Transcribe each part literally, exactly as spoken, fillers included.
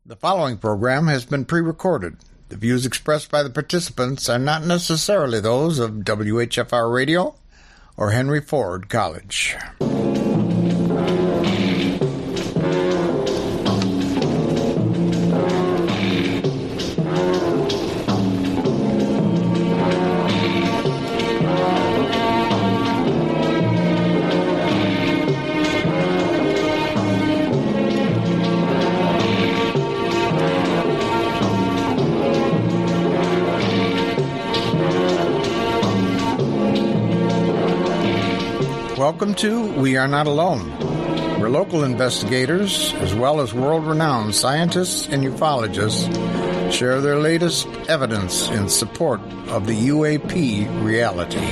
The following program has been pre-recorded. The views expressed by the participants are not necessarily those of W H F R Radio or Henry Ford College. Welcome to We Are Not Alone, where local investigators, as well as world-renowned scientists and ufologists, share their latest evidence in support of the U A P reality.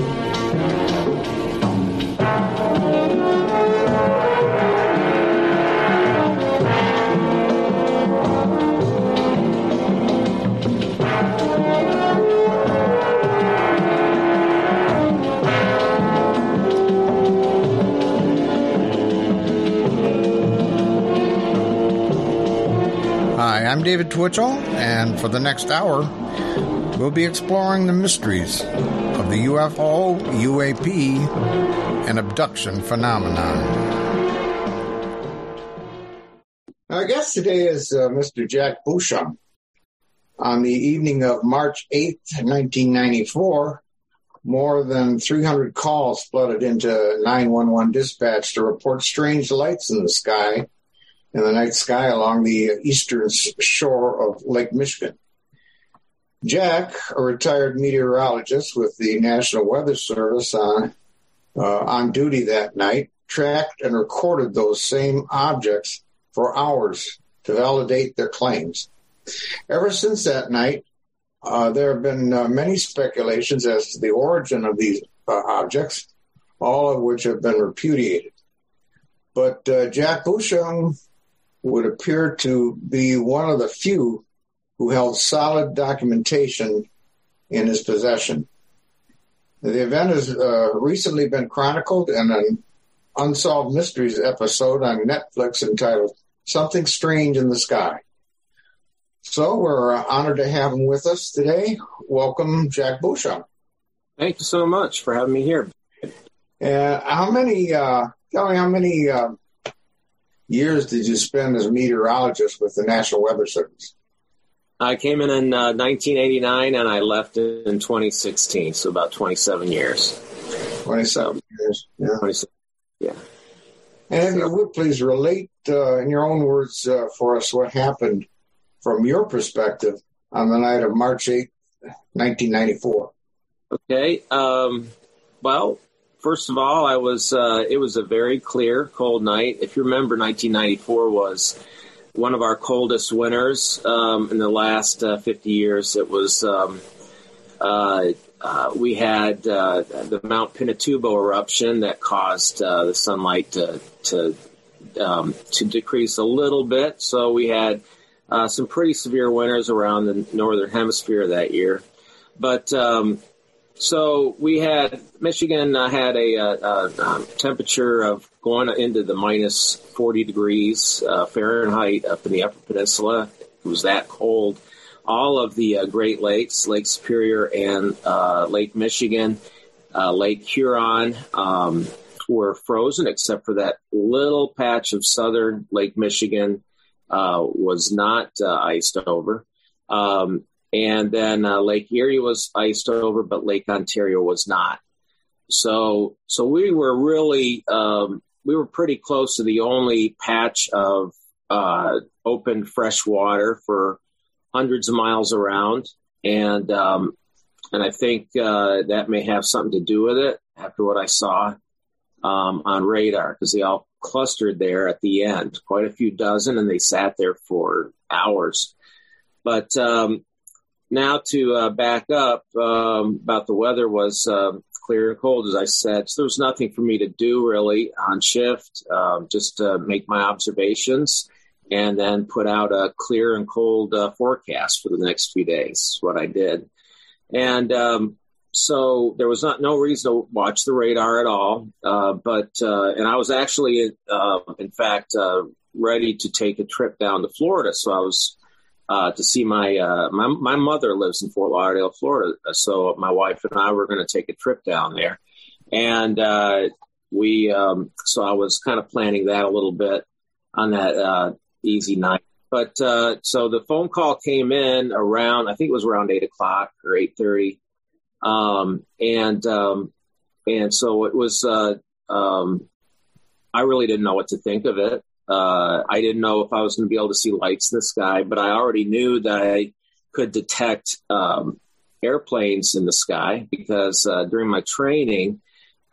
I'm David Twitchell, and for the next hour, we'll be exploring the mysteries of the U F O, U A P, and abduction phenomenon. Our guest today is uh, Mister Jack Beauchamp. On the evening of March eighth, nineteen ninety-four, more than three hundred calls flooded into nine one one dispatch to report strange lights in the sky. in the night sky along the eastern shore of Lake Michigan. Jack, a retired meteorologist with the National Weather Service on, uh, on duty that night, tracked and recorded those same objects for hours to validate their claims. Ever since that night, uh, there have been uh, many speculations as to the origin of these uh, objects, all of which have been repudiated. But uh, Jack Beauchamp would appear to be one of the few who held solid documentation in his possession. The event has uh, recently been chronicled in an Unsolved Mysteries episode on Netflix entitled Something Strange in the Sky. So we're uh, honored to have him with us today. Welcome, Jack Beauchamp. Thank you so much for having me here. Uh, how many, uh, tell me how many uh, years did you spend as a meteorologist with the National Weather Service? I came in in uh, nineteen eighty-nine and I left in twenty sixteen, so about twenty-seven years. twenty-seven so, years, yeah. twenty-seven, yeah. And if you would please relate uh, in your own words uh, for us what happened from your perspective on the night of March eighth, nineteen ninety-four. Okay. Um, well, first of all, I was. Uh, it was a very clear, cold night. If you remember, nineteen ninety-four was one of our coldest winters um, in the last uh, fifty years. It was. Um, uh, uh, we had uh, the Mount Pinatubo eruption that caused uh, the sunlight to to, um, to decrease a little bit. So we had uh, some pretty severe winters around the northern hemisphere that year, but. Um, So we had, Michigan uh, had a, a, a temperature of going into the minus forty degrees uh, Fahrenheit up in the Upper Peninsula. It was that cold. All of the uh, Great Lakes, Lake Superior and uh, Lake Michigan, uh, Lake Huron, um, were frozen except for that little patch of southern Lake Michigan uh, was not uh, iced over. Um, And then uh, Lake Erie was iced over, but Lake Ontario was not. So, so we were really, um, we were pretty close to the only patch of uh, open fresh water for hundreds of miles around. And, um, and I think uh, that may have something to do with it after what I saw um, on radar, because they all clustered there at the end, quite a few dozen, and they sat there for hours. But, um, Now to uh, back up um, about the weather was uh, clear and cold, as I said. So there was nothing for me to do really on shift, um, just to make my observations and then put out a clear and cold uh, forecast for the next few days, what I did. And um, so there was not no reason to watch the radar at all. Uh, but uh, and I was actually, uh, in fact, uh, ready to take a trip down to Florida. So I was uh, to see my, uh, my my mother lives in Fort Lauderdale, Florida. So my wife and I were going to take a trip down there, and uh, we um, so I was kind of planning that a little bit on that uh, easy night. But uh, so the phone call came in around, I think it was around eight o'clock or eight thirty, um, and um, and so it was. Uh, um, I really didn't know what to think of it. Uh, I didn't know if I was going to be able to see lights in the sky, but I already knew that I could detect um, airplanes in the sky because uh, during my training,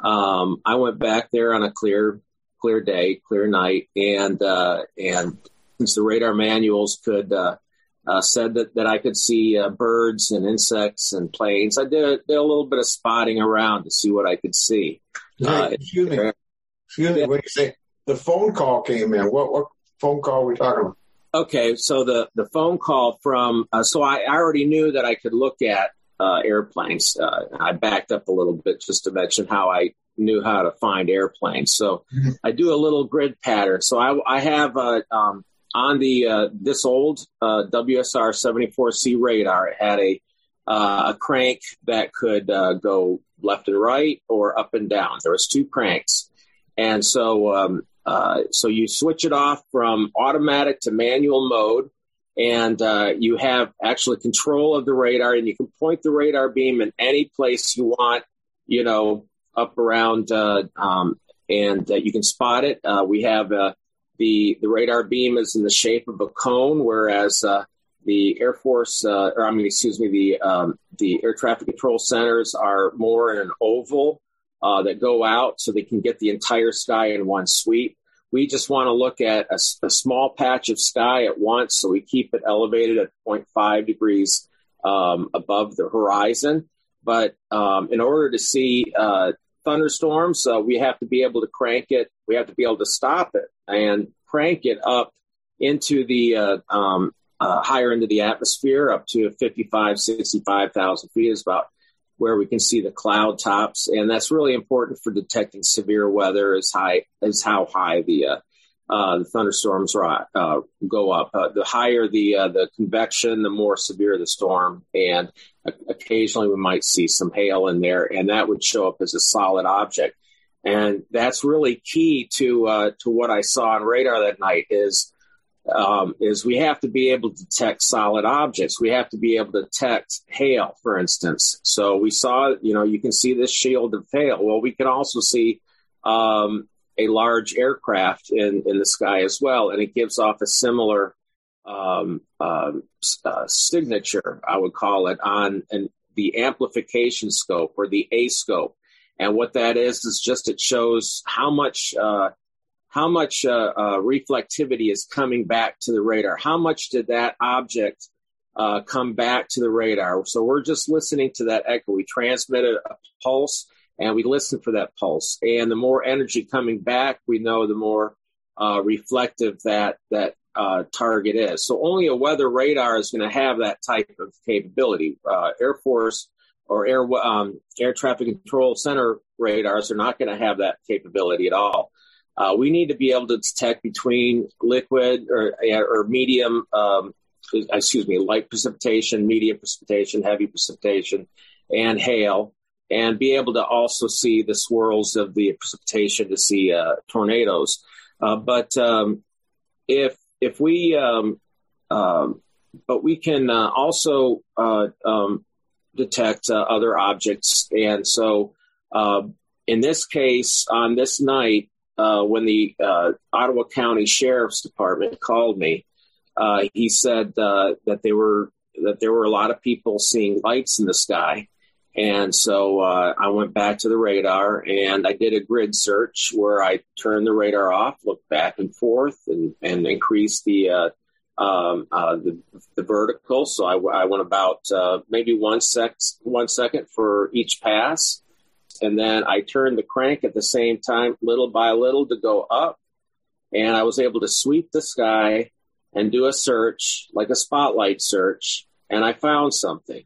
um, I went back there on a clear, clear day, clear night, and uh, and since the radar manuals could uh, uh, said that, that I could see uh, birds and insects and planes, I did, did a little bit of spotting around to see what I could see. Uh, excuse me. Excuse me, when you say the phone call came in, what what phone call are we talking about? Okay, so the, the phone call from, uh, so I, I already knew that I could look at uh, airplanes. Uh, I backed up a little bit just to mention how I knew how to find airplanes. So mm-hmm. I do a little grid pattern. So I, I have uh, um, on the uh, this old uh, W S R seventy-four C radar, it had a, uh, a crank that could uh, go left and right or up and down. There was two cranks. And so, um, uh, so you switch it off from automatic to manual mode, and uh, you have actually control of the radar, and you can point the radar beam in any place you want, you know, up around, uh, um, and uh, you can spot it. Uh, we have uh, the the radar beam is in the shape of a cone, whereas uh, the Air Force, uh, or I mean, excuse me, the um, the air traffic control centers are more in an oval. Uh, that go out so they can get the entire sky in one sweep. We just want to look at a, a small patch of sky at once, so we keep it elevated at zero point five degrees um, above the horizon. But um, in order to see uh, thunderstorms, uh, we have to be able to crank it. We have to be able to stop it and crank it up into the uh, um, uh, higher into the atmosphere, up to fifty-five, sixty-five thousand feet is about where we can see the cloud tops. And that's really important for detecting severe weather as high as how high the, uh, uh, the thunderstorms uh, go up. Uh, the higher the, uh, the convection, the more severe the storm. And uh, occasionally we might see some hail in there, and that would show up as a solid object. And that's really key to, uh, to what I saw on radar that night is, Um, is we have to be able to detect solid objects. We have to be able to detect hail, for instance. So we saw, you know, you can see this shield of hail. Well, we can also see um, a large aircraft in, in the sky as well, and it gives off a similar um, uh, uh, signature, I would call it, on an, the amplification scope or the A scope. And what that is is just it shows how much uh, how much uh, uh, reflectivity is coming back to the radar. How much did that object uh, come back to the radar? So we're just listening to that echo. We transmit a, a pulse, and we listen for that pulse. And the more energy coming back, we know the more uh, reflective that that uh, target is. So only a weather radar is going to have that type of capability. Uh, Air Force or Air um, Air Traffic Control Center radars are not going to have that capability at all. Uh, we need to be able to detect between liquid or, or medium, um, excuse me, light precipitation, medium precipitation, heavy precipitation, and hail, and be able to also see the swirls of the precipitation to see uh, tornadoes. Uh, but um, if if we, um, um, but we can uh, also uh, um, detect uh, other objects, and so uh, in this case, on this night. Uh, when the uh, Ottawa County Sheriff's Department called me, uh, he said uh, that they were that there were a lot of people seeing lights in the sky, and so uh, I went back to the radar and I did a grid search where I turned the radar off, looked back and forth, and, and increased the, uh, um, uh, the the vertical. So I, I went about uh, maybe one sec one second for each pass. And then I turned the crank at the same time, little by little, to go up. And I was able to sweep the sky and do a search, like a spotlight search. And I found something.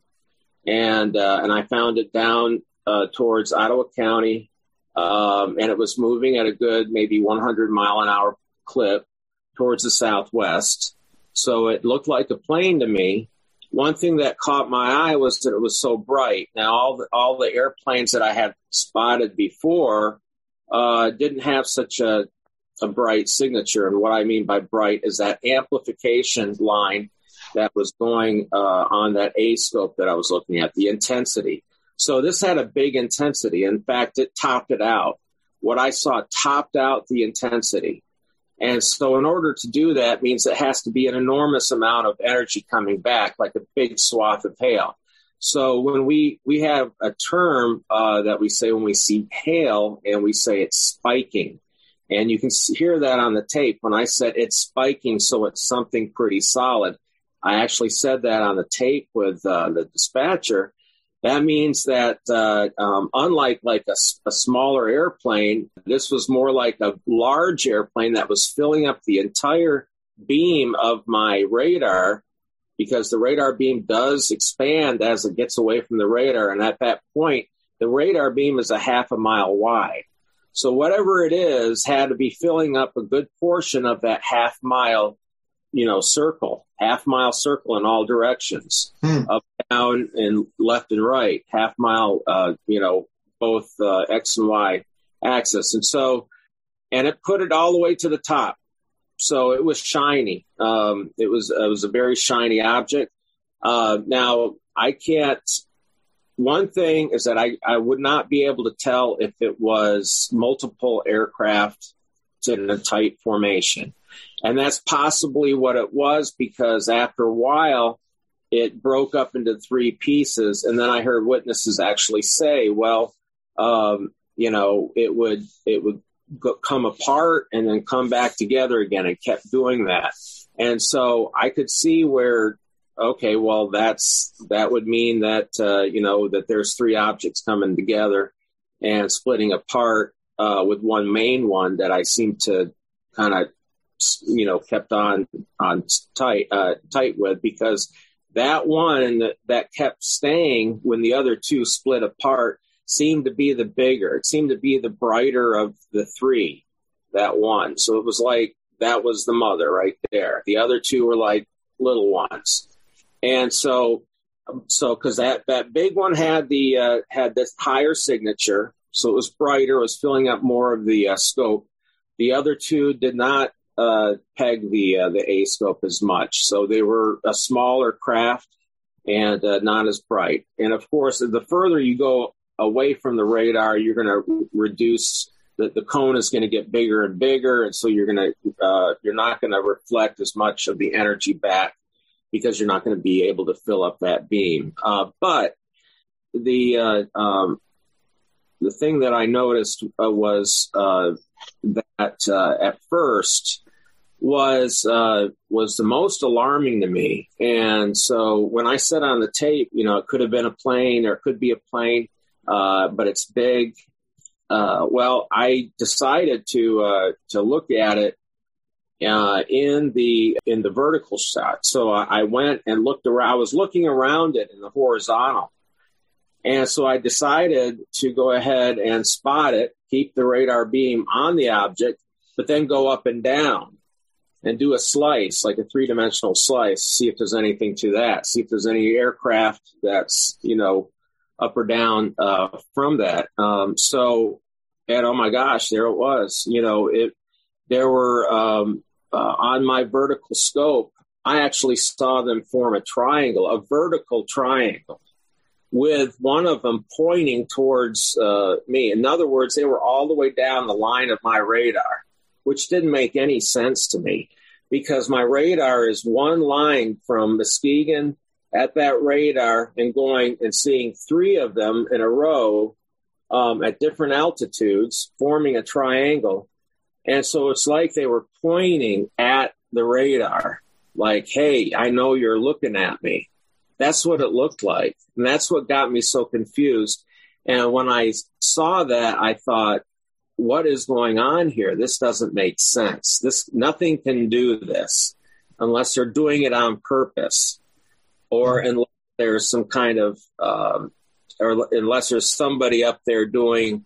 And uh, and I found it down uh, towards Ottawa County. Um, and it was moving at a good maybe one hundred mile an hour clip. towards the southwest. So it looked like a plane to me. One thing that caught my eye was that it was so bright. Now, all the, all the airplanes that I had spotted before uh, didn't have such a, a bright signature. And what I mean by bright is that amplification line that was going uh, on that A scope that I was looking at, the intensity. So this had a big intensity. In fact, it topped it out. What I saw topped out the intensity. And so in order to do that means it has to be an enormous amount of energy coming back, like a big swath of hail. So when we, we have a term uh, that we say when we see hail, and we say it's spiking. And you can hear that on the tape. When I said it's spiking, so it's something pretty solid, I actually said that on the tape with uh, the dispatcher. That means that uh, um, unlike like a, a smaller airplane, this was more like a large airplane that was filling up the entire beam of my radar, because the radar beam does expand as it gets away from the radar. And at that point, the radar beam is a half a mile wide. So whatever it is had to be filling up a good portion of that half mile, you know, circle, half mile circle in all directions, hmm. up, down, and left and right, half mile, uh, you know, both uh, X and Y axis. And so, and it put it all the way to the top. So it was shiny. Um, it was, it was a very shiny object. Uh, now I can't, one thing is that I, I would not be able to tell if it was multiple aircraft in a tight formation. And that's possibly what it was, because after a while, it broke up into three pieces. And then I heard witnesses actually say, well, um, you know, it would it would go, come apart and then come back together again, and kept doing that. And so I could see where, okay, well, that's that would mean that, uh, you know, that there's three objects coming together and splitting apart uh, with one main one that I seem to kind of, you know, kept on on tight uh, tight with, because that one that, that kept staying when the other two split apart seemed to be the bigger. It seemed to be the brighter of the three, that one. So it was like that was the mother right there. The other two were like little ones. And so, so because that, that big one had the uh, had this higher signature, so it was brighter, it was filling up more of the uh, scope. The other two did not uh, peg the uh, the A scope as much, so they were a smaller craft and uh, not as bright. And of course, the further you go away from the radar, you're going to reduce the, the cone is going to get bigger and bigger, and so you're going to uh, you're not going to reflect as much of the energy back, because you're not going to be able to fill up that beam. Uh, but the uh, um, the thing that I noticed uh, was uh, that uh, at first was uh, was the most alarming to me. And so when I said on the tape, you know, it could have been a plane or it could be a plane, uh, but it's big. Uh, well, I decided to uh, to look at it Uh, in the in the vertical shot. So I, I went and looked around. I was looking around it in the horizontal. And so I decided to go ahead and spot it, keep the radar beam on the object, but then go up and down and do a slice, like a three-dimensional slice, see if there's anything to that, see if there's any aircraft that's, you know, up or down uh, from that. Um, so, and oh my gosh, there it was. You know, it there were... Um, Uh, on my vertical scope, I actually saw them form a triangle, a vertical triangle, with one of them pointing towards uh, me. In other words, they were all the way down the line of my radar, which didn't make any sense to me, because my radar is one line from Muskegon at that radar and going and seeing three of them in a row um, at different altitudes, forming a triangle. And so it's like they were pointing at the radar, like, hey, I know you're looking at me. That's what it looked like. And that's what got me so confused. And when I saw that, I thought, what is going on here? This doesn't make sense. This, nothing can do this unless they're doing it on purpose, or unless there's some kind of, um, or unless there's somebody up there doing,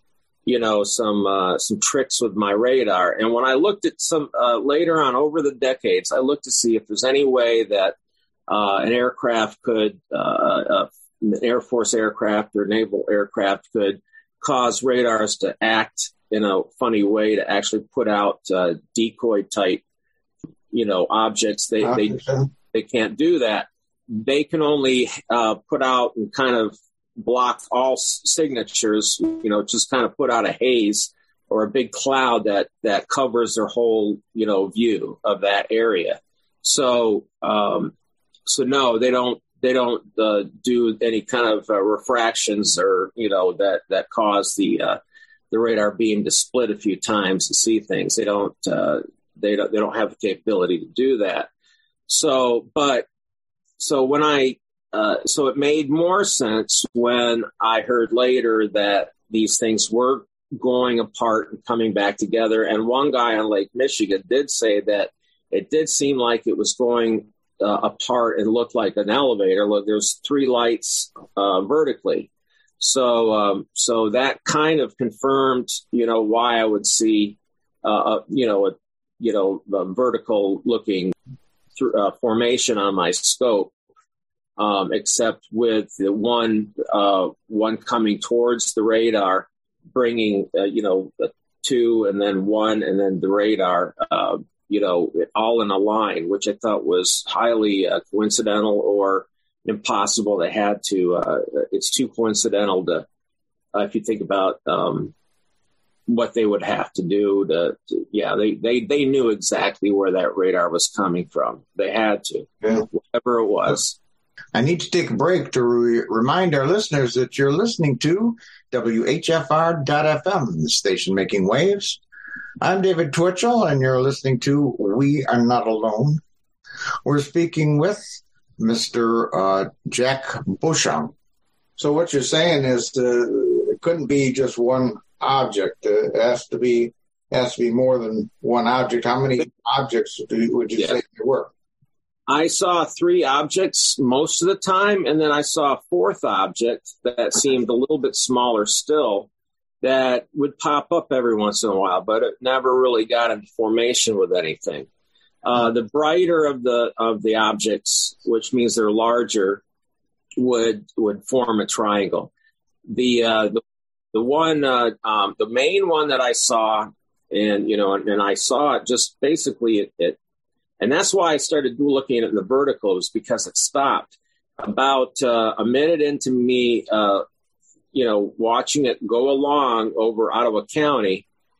you know, some uh, some tricks with my radar. And when I looked at some uh, later on over the decades, I looked to see if there's any way that uh, an aircraft could, uh, uh, an Air Force aircraft or naval aircraft could cause radars to act in a funny way to actually put out uh, decoy type, you know, objects. They they they can't do that. They can only uh, put out and kind of block all signatures, you know, just kind of put out a haze or a big cloud that, that covers their whole, you know, view of that area. So, um, so no, they don't, they don't uh, do any kind of uh, refractions or, you know, that, that cause the, uh, the radar beam to split a few times to see things. They don't, uh, they don't, they don't have the capability to do that. So, but, so when I, Uh, so it made more sense when I heard later that these things were going apart and coming back together. And one guy on Lake Michigan did say that it did seem like it was going uh, apart and looked like an elevator. Look, there's three lights uh, vertically. So, um, so that kind of confirmed, you know, why I would see, uh, a, you know, a, you know, a vertical looking th- uh, formation on my scope. Um, except with the one uh, one coming towards the radar, bringing, uh, you know, two and then one and then the radar, uh, you know, all in a line, which I thought was highly uh, coincidental or impossible. They had to, uh, it's too coincidental to, uh, if you think about um, what they would have to do to, to yeah, they, they, they knew exactly where that radar was coming from. They had to, yeah. Whatever it was. I need to take a break to re- remind our listeners that you're listening to W H F R dot F M, the station making waves. I'm David Twitchell, and you're listening to We Are Not Alone. We're speaking with Mister Uh, Jack Beauchamp. So what you're saying is uh, it couldn't be just one object. Uh, it has to be has to be more than one object. How many objects do you, would you yeah. say there were? I saw three objects most of the time, and then I saw a fourth object that seemed a little bit smaller still that would pop up every once in a while, but it never really got into formation with anything. Uh, the brighter of the of the objects, which means they're larger, would would form a triangle. The uh, the, the one uh, um, the main one that I saw, and you know, and, and I saw it just basically it. it And that's why I started looking at the verticals, because it stopped about uh, a minute into me, uh, you know, watching it go along over Ottawa County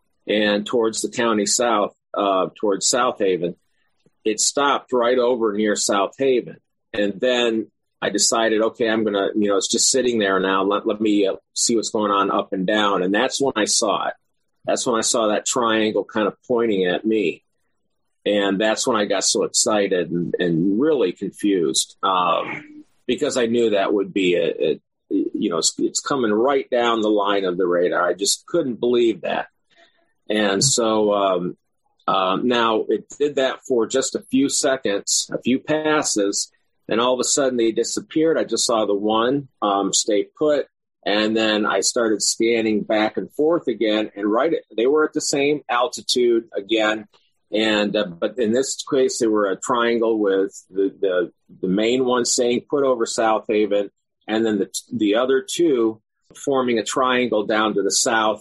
and towards the county south, uh, towards South Haven. It stopped right over near South Haven. And then I decided, okay, I'm going to, you know, it's just sitting there now. Let, let me uh, see what's going on up and down. And that's when I saw it. That's when I saw that triangle kind of pointing at me. And that's when I got so excited and, and really confused, um, because I knew that would be a, a you know, it's, it's coming right down the line of the radar. I just couldn't believe that. And so um, um, now it did that for just a few seconds, a few passes, and all of a sudden they disappeared. I just saw the one um, stay put, and then I started scanning back and forth again, and right, they were at the same altitude again. And uh, but in this case, they were a triangle with the, the the main one saying put over South Haven, and then the the other two forming a triangle down to the south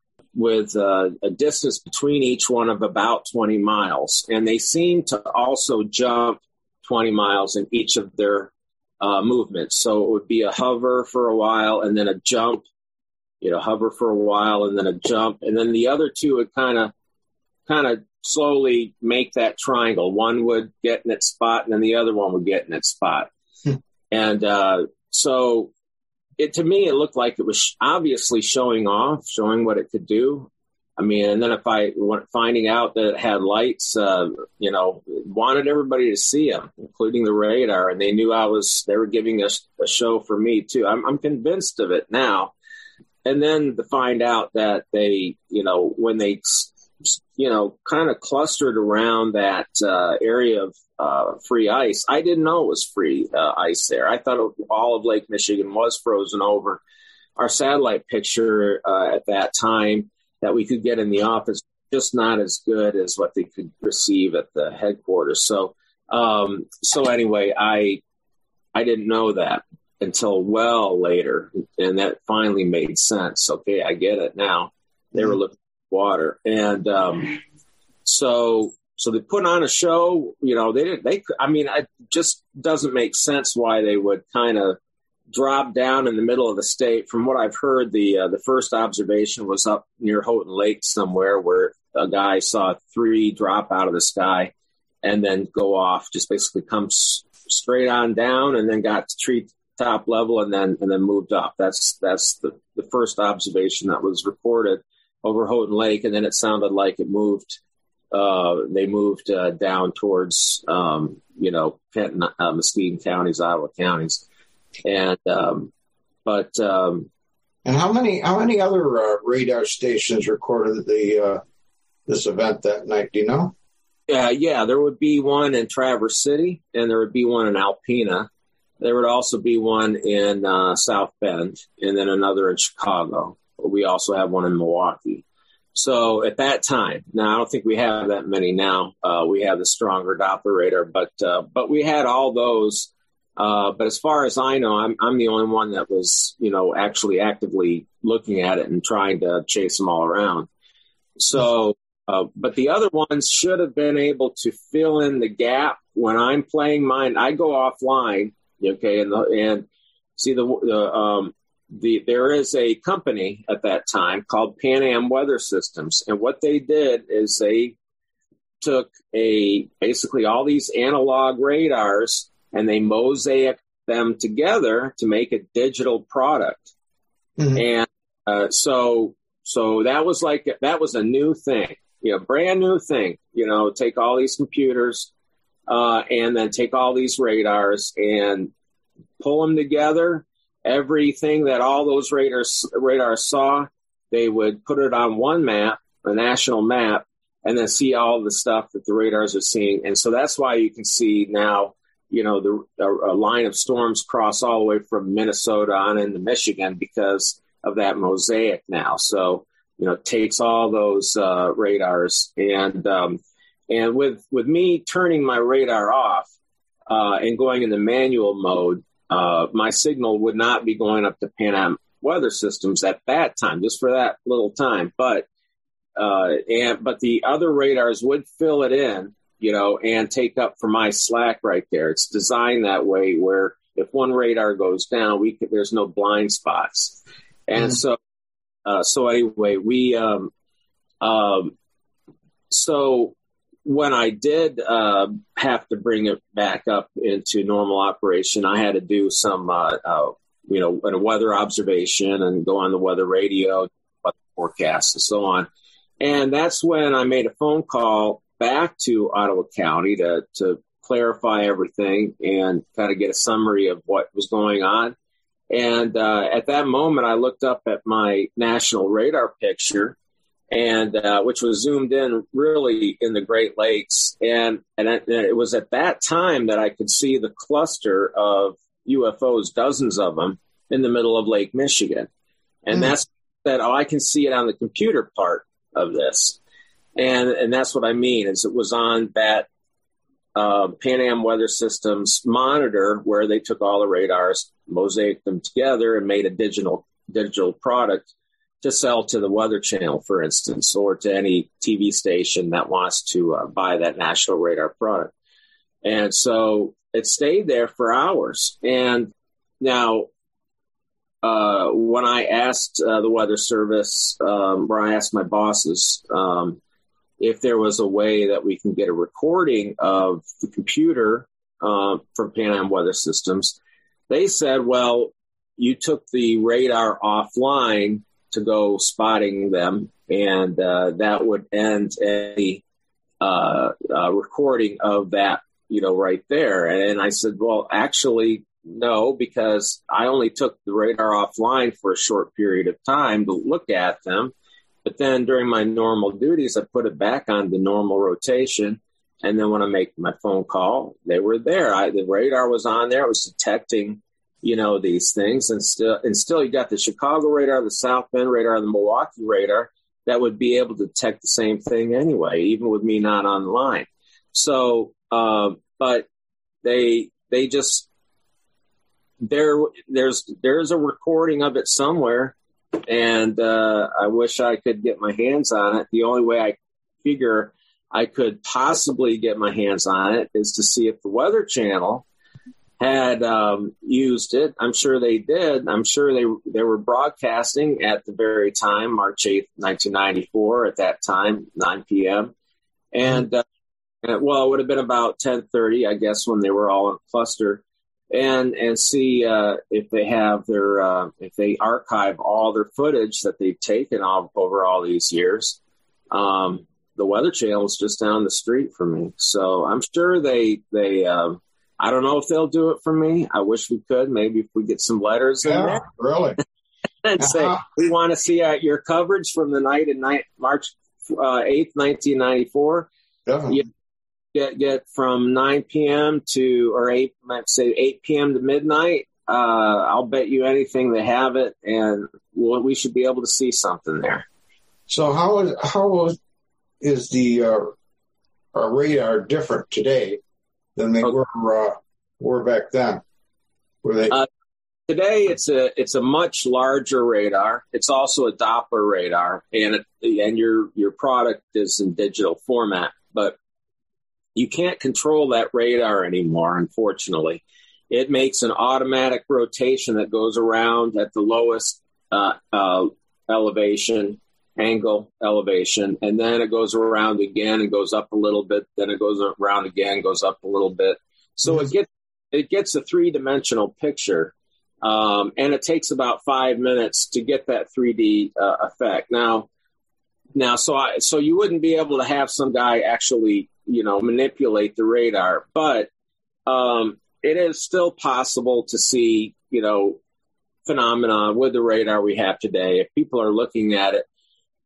with uh, a distance between each one of about twenty miles. And they seem to also jump twenty miles in each of their uh, movements. So it would be a hover for a while and then a jump, you know, hover for a while and then a jump. And then the other two would kind of kind of slowly make that triangle. One would get in its spot, and then the other one would get in its spot. and uh, so it, to me, it looked like it was obviously showing off, showing what it could do. I mean, and then if I went finding out that it had lights, uh, you know, wanted everybody to see them, including the radar, and they knew I was, they were giving us a, a show for me too. I'm, I'm convinced of it now. And then to find out that they, you know, when they, you know, kind of clustered around that uh, area of uh, free ice. I didn't know it was free uh, ice there. I thought all of Lake Michigan was frozen over. our satellite picture uh, at that time that we could get in the office just not as good as what they could receive at the headquarters. So, um, so anyway, I I didn't know that until well later, and that finally made sense. Okay, I get it now. They were looking for water, and um, so so they put on a show. You know, they didn't. They, I mean, it just doesn't make sense why they would kind of drop down in the middle of the state. From what I've heard, the uh, the first observation was up near Houghton Lake somewhere, where a guy saw three drop out of the sky and then go off, just basically come s- straight on down and then got to treetop level and then and then moved up. That's that's the, the first observation that was reported over Houghton Lake, and then it sounded like it moved. Uh, they moved uh, down towards um, you know Kenton, uh, Muskegon counties, Ottawa counties, and um, but um, and how many how many other uh, radar stations recorded the uh, this event that night? Do you know? Yeah, yeah, there would be one in Traverse City, and there would be one in Alpena. There would also be one in uh, South Bend, and then another in Chicago. We also have one in Milwaukee. So at that time, now I don't think we have that many now. Uh, we have the stronger Doppler radar, but uh, but we had all those. Uh, but as far as I know, I'm I'm the only one that was, you know, actually actively looking at it and trying to chase them all around. So. Uh, but the other ones should have been able to fill in the gap when I'm playing mine. I go offline, okay, and the, and see the the um the there is a company at that time called Pan Am Weather Systems, and what they did is they took a basically all these analog radars and they mosaic them together to make a digital product, mm-hmm. and uh, so so that was like that was a new thing. You know, brand new thing, you know, take all these computers uh, and then take all these radars and pull them together. Everything that all those radars, radars saw, they would put it on one map, a national map, and then see all the stuff that the radars are seeing. And so that's why you can see now, you know, the a, a line of storms cross all the way from Minnesota on into Michigan because of that mosaic now. So, you know, takes all those uh, radars, and um, and with with me turning my radar off uh, and going into manual mode, uh, my signal would not be going up to Pan Am Weather Systems at that time, just for that little time. But uh, and but the other radars would fill it in, you know, and take up for my slack right there. It's designed that way where if one radar goes down, we could, there's no blind spots, and mm-hmm. so. Uh, so anyway, we, um, um, so when I did, uh, have to bring it back up into normal operation, I had to do some, uh, uh, you know, a weather observation and go on the weather radio, weather forecasts and so on. And that's when I made a phone call back to Ottawa County to, to clarify everything and kind of get a summary of what was going on. And uh, at that moment, I looked up at my national radar picture, and uh, which was zoomed in really in the Great Lakes. And, and it was at that time that I could see the cluster of U F Os, dozens of them, in the middle of Lake Michigan. And mm-hmm. that's that. Oh, I can see it on the computer part of this. And and that's what I mean, is it was on that uh, Pan Am Weather Systems monitor where they took all the radars, mosaic them together, and made a digital digital product to sell to the Weather Channel, for instance, or to any T V station that wants to uh, buy that national radar product. And so it stayed there for hours. And now, uh, when I asked uh, the Weather Service, um, or I asked my bosses um, if there was a way that we can get a recording of the computer uh, from Pan Am Weather Systems, they said, well, you took the radar offline to go spotting them, and uh, that would end any uh, uh, recording of that, you know, right there. And I said, well, actually, no, because I only took the radar offline for a short period of time to look at them. But then during my normal duties, I put it back on the normal rotation. And then when I make my phone call, they were there. I, the radar was on there. It was detecting you know, these things. And still, and still you got the Chicago radar, the South Bend radar, the Milwaukee radar that would be able to detect the same thing anyway, even with me not on the line. So, uh, but they, they just, there, there's, there's a recording of it somewhere. And, uh, I wish I could get my hands on it. The only way I figure I could possibly get my hands on it is to see if the Weather Channel had um, used it. I'm sure they did. I'm sure they they were broadcasting at the very time, March eighth, nineteen ninety-four, at that time, nine p.m. And, uh, well, it would have been about ten thirty, I guess, when they were all in a cluster, and and see uh, if they have their, uh, if they archive all their footage that they've taken all, over all these years. Um, the Weather Channel is just down the street from me. So I'm sure they, they, um, I don't know if they'll do it for me. I wish we could. Maybe if we get some letters yeah, in there. Really? And uh-huh. say, we want to see uh, your coverage from the night of night, March uh, eighth, nineteen ninety-four. Definitely. You get, get from nine p.m. to, or eight, let's say eight p.m. to midnight. Uh, I'll bet you anything they have it, and we'll, we should be able to see something there. So how is, how is, is the uh, uh, radar different today than they okay. were uh, were back then? Were they? Uh, today, it's a it's a much larger radar. It's also a Doppler radar, and it, and your your product is in digital format. But you can't control that radar anymore, unfortunately. It makes an automatic rotation that goes around at the lowest uh, uh, elevation. angle elevation, and then it goes around again and goes up a little bit, then it goes around again, goes up a little bit. So mm-hmm. it gets it gets a three-dimensional picture, um, and it takes about five minutes to get that three D uh, effect. Now, now, so I so you wouldn't be able to have some guy actually, you know, manipulate the radar, but um, it is still possible to see, you know, phenomena with the radar we have today. If people are looking at it,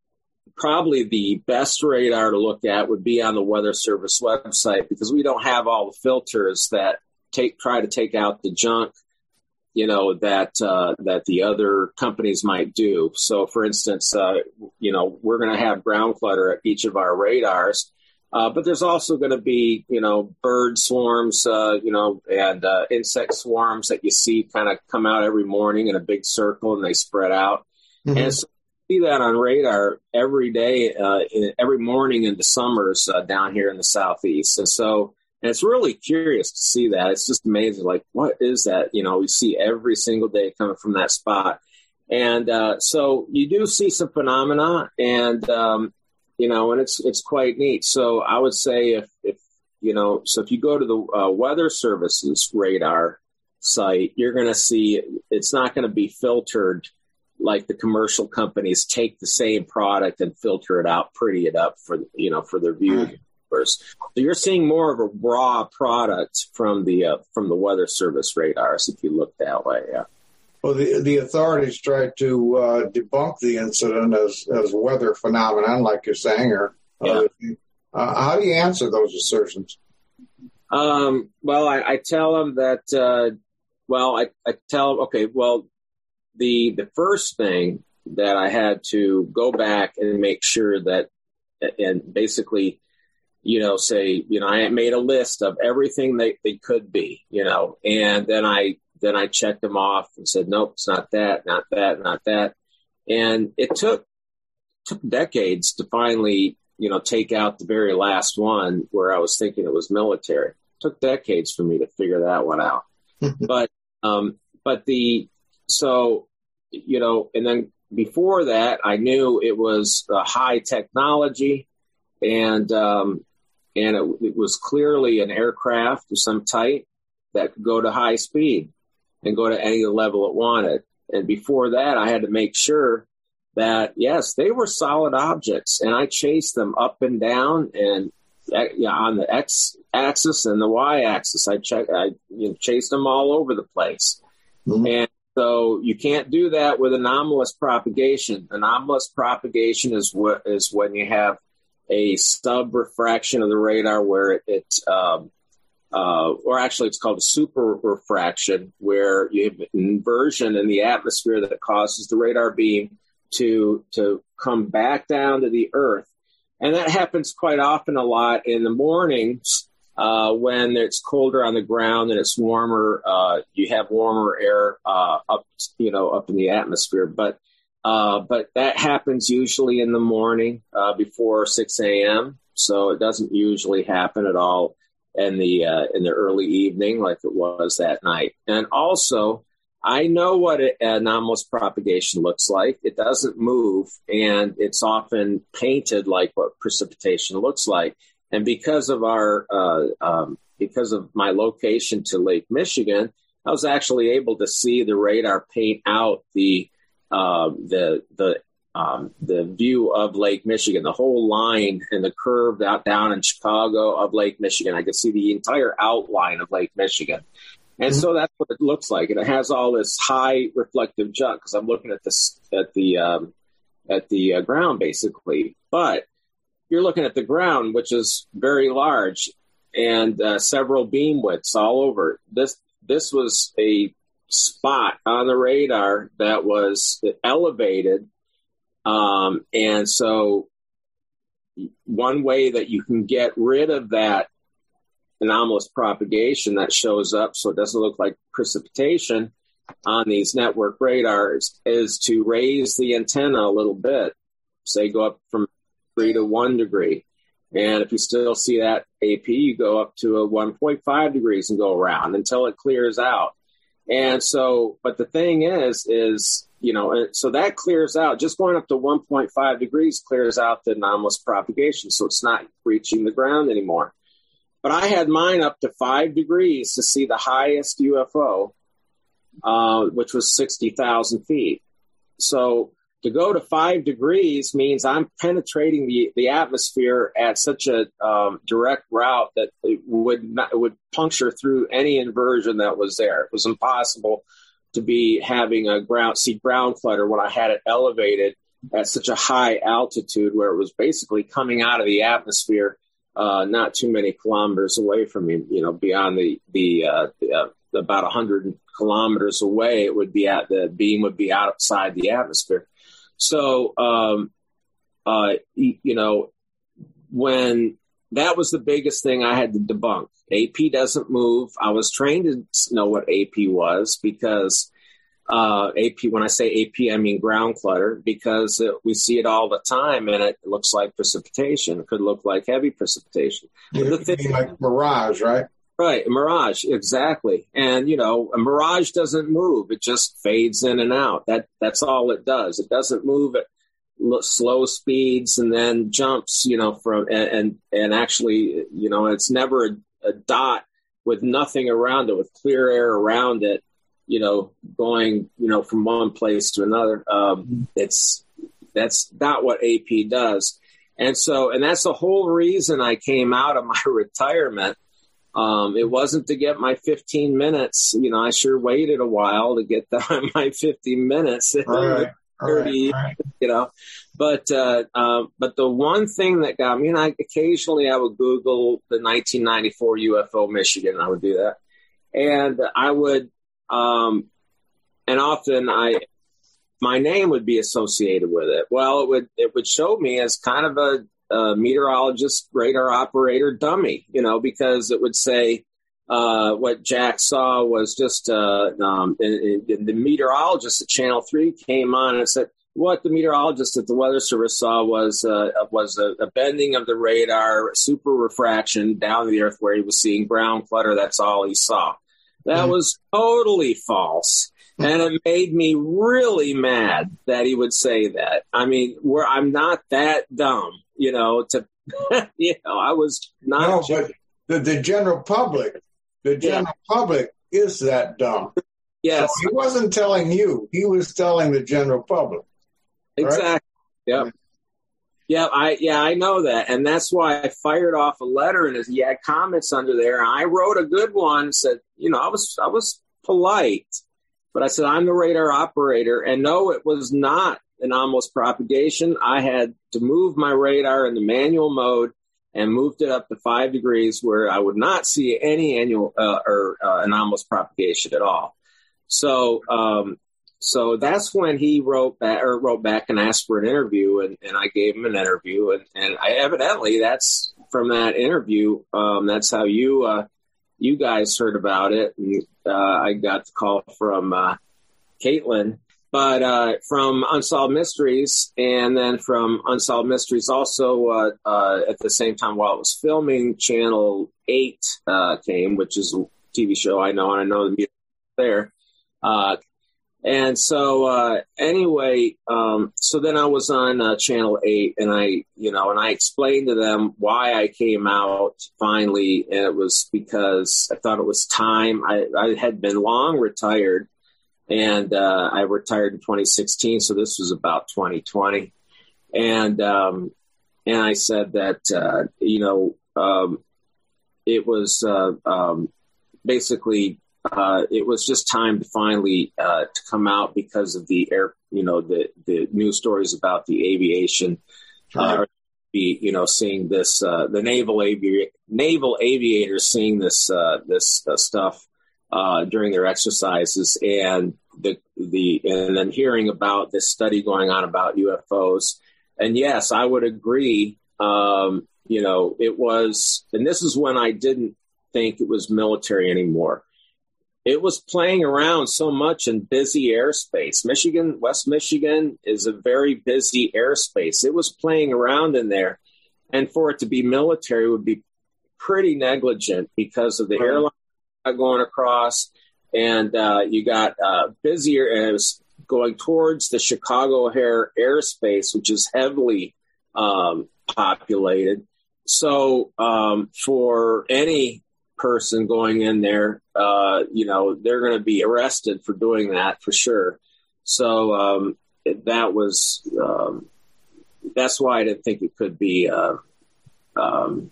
probably the best radar to look at would be on the Weather Service website, because we don't have all the filters that take try to take out the junk, you know, that uh, that the other companies might do. So, for instance, uh, you know, we're going to have ground clutter at each of our radars, uh, but there's also going to be, you know, bird swarms, uh, you know, and uh, insect swarms that you see kind of come out every morning in a big circle, and they spread out. Mm-hmm. And so see that on radar every day, uh, in, every morning in the summers uh, down here in the Southeast. And so, and it's really curious to see that. It's just amazing. Like, what is that? You know, we see every single day coming from that spot. And uh, so you do see some phenomena, and, um, you know, and it's it's quite neat. So I would say if, if you know, so if you go to the uh, Weather Services radar site, you're going to see it's not going to be filtered like the commercial companies take the same product and filter it out, pretty it up for, you know, for their viewers. So you're seeing more of a raw product from the uh, from the Weather Service radars, if you look that way. Yeah. Well, the the authorities tried to uh, debunk the incident as as a weather phenomenon, like you're saying. Or yeah. uh, how do you answer those assertions? Um, well, I, I tell them that. Uh, well, I, I tell them, okay, well. The the first thing that I had to go back and make sure that, and basically, you know, say, you know, I made a list of everything they, they could be, you know, and then I then I checked them off and said, nope, it's not that, not that, not that. And it took took decades to finally, you know, take out the very last one where I was thinking it was military. It took decades for me to figure that one out. but um, but the So, you know, and then before that, I knew it was uh, high technology, and um, and it, it was clearly an aircraft of some type that could go to high speed and go to any level it wanted. And before that, I had to make sure that, yes, they were solid objects, and I chased them up and down and uh, yeah, on the X axis and the Y axis. I check, I you know, chased them all over the place. Mm-hmm. And so you can't do that with anomalous propagation. Anomalous propagation is what is when you have a sub refraction of the radar where it, it um, uh, or actually it's called a super refraction, where you have an inversion in the atmosphere that causes the radar beam to to come back down to the Earth. And that happens quite often a lot in the mornings uh, when it's colder on the ground and it's warmer. Uh, you have warmer air uh, up, you know, up in the atmosphere. But uh, but that happens usually in the morning uh, before six a.m. So it doesn't usually happen at all in the uh, in the early evening like it was that night. And also, I know what an anomalous propagation looks like. It doesn't move, and it's often painted like what precipitation looks like. And because of our, uh, um, because of my location to Lake Michigan, I was actually able to see the radar paint out the uh, the the um, the view of Lake Michigan, the whole line and the curve out down in Chicago of Lake Michigan. I could see the entire outline of Lake Michigan. And so that's what it looks like. And it has all this high reflective junk because I'm looking at this at the um, at the uh, ground basically. But you're looking at the ground, which is very large, and uh, several beam widths all over. This this was a spot on the radar that was elevated, um, and so one way that you can get rid of that anomalous propagation that shows up so it doesn't look like precipitation on these network radars is to raise the antenna a little bit, say go up from three to one degree. And if you still see that A P, you go up to a one point five degrees and go around until it clears out. And so, but the thing is, is, you know, so that clears out, just going up to one point five degrees clears out the anomalous propagation. So it's not reaching the ground anymore. But I had mine up to five degrees to see the highest U F O, uh, which was sixty thousand feet. So to go to five degrees means I'm penetrating the, the atmosphere at such a um, direct route that it would not, it would puncture through any inversion that was there. It was impossible to be having a ground see ground clutter when I had it elevated at such a high altitude where it was basically coming out of the atmosphere. Uh, not too many kilometers away from me, you know, beyond the, the, uh, the uh, about one hundred kilometers away, it would be at the beam would be outside the atmosphere. So, um, uh, you know, when that was the biggest thing I had to debunk. A P doesn't move. I was trained to know what A P was because Uh, A P, when I say A P, I mean ground clutter, because uh, we see it all the time, and it looks like precipitation. It could look like heavy precipitation. You the thing, mean like mirage, right? Right, mirage, exactly. And, you know, a mirage doesn't move. It just fades in and out. That That's all it does. It doesn't move at slow speeds and then jumps, you know, from and and, and actually, you know, it's never a, a dot with nothing around it, with clear air around it. You know, going, you know, from one place to another. Um, it's, that's not what A P does. And so, and that's the whole reason I came out of my retirement. Um, it wasn't to get my fifteen minutes. You know, I sure waited a while to get the, my fifteen minutes. All right. All thirty, right. All right. You know, but, uh, um, but the one thing that got me, and I occasionally I would Google the nineteen ninety-four U F O Michigan. I would do that. And I would, Um, and often I, my name would be associated with it. Well, it would, it would show me as kind of a, a meteorologist, radar operator dummy, you know, because it would say, uh, what Jack saw was just, uh, um, and, and the meteorologist at Channel three came on and said, what the meteorologist at the Weather Service saw was, uh, was a, a bending of the radar, super refraction down to the Earth where he was seeing ground clutter. That's all he saw. That was totally false. And it made me really mad that he would say that. I mean, where I'm not that dumb, you know, to, you know, I was not. No, but the, the general public, the general yeah. public is that dumb. Yes. So he wasn't telling you. He was telling the general public. Exactly. Right? Yep. Yeah, I yeah, I know that. And that's why I fired off a letter and he had comments under there. And I wrote a good one, said, you know, I was I was polite, but I said, I'm the radar operator. And no, it was not anomalous propagation. I had to move my radar in the manual mode and moved it up to five degrees where I would not see any annual uh, or uh, anomalous propagation at all. So, um, so that's when he wrote back or wrote back and asked for an interview, and, and I gave him an interview, and, and I evidently that's from that interview. Um, that's how you uh, you guys heard about it. And, uh, I got the call from uh, Caitlin. But uh, from Unsolved Mysteries, and then from Unsolved Mysteries also uh, uh, at the same time while it was filming, Channel eight uh, came, which is a T V show I know, and I know the music there. Uh, and so uh, anyway, um, so then I was on uh, Channel eight, and I, you know, and I explained to them why I came out finally, and it was because I thought it was time. I, I had been long retired. And uh, I retired in twenty sixteen, so this was about twenty twenty. And um, and I said that, uh, you know, um, it was uh, um, basically, uh, it was just time to finally uh, to come out because of the air, you know, the, the news stories about the aviation, uh, be, you know, seeing this, uh, the naval avi- naval aviators seeing this, uh, this uh, stuff. Uh, during their exercises, and the the and then hearing about this study going on about U F Os, and yes, I would agree. Um, you know, it was, and this is when I didn't think it was military anymore. It was playing around so much in busy airspace. Michigan, West Michigan is a very busy airspace. It was playing around in there, and for it to be military would be pretty negligent because of the Right. airline going across, and uh, you got uh, busier, and it was going towards the Chicago O'Hare airspace, which is heavily um, populated. So um, for any person going in there, uh, you know, they're going to be arrested for doing that for sure. So um, that was, um, that's why I didn't think it could be uh, um,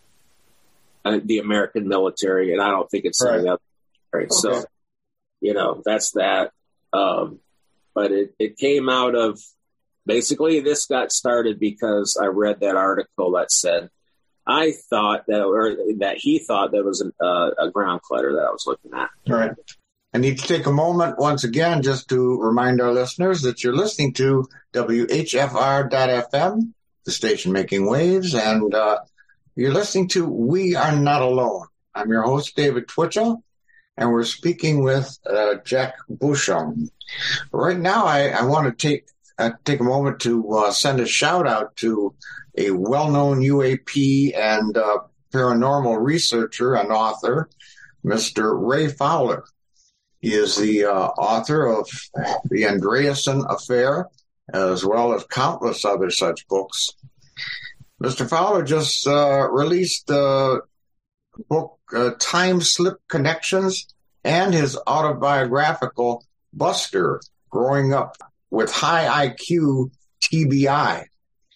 the American military, and I don't think it's something Right. that. Right. Okay. So, you know, that's that. Um, but it, it came out of basically this got started because I read that article that said I thought that, or that he thought that was an, uh, a ground clutter that I was looking at. All right. I need to take a moment once again just to remind our listeners that you're listening to W H F R dot F M, the station making waves, and uh, you're listening to We Are Not Alone. I'm your host, David Twitchell, and we're speaking with uh, Jack Beauchamp. Right now, I, I want to take uh, take a moment to uh, send a shout out to a well-known U A P and uh, paranormal researcher and author, Mister Ray Fowler. He is the uh, author of The Andreasen Affair, as well as countless other such books. Mister Fowler just uh, released the book uh, Time Slip Connections and his autobiographical Buster, Growing Up with High I Q T B I.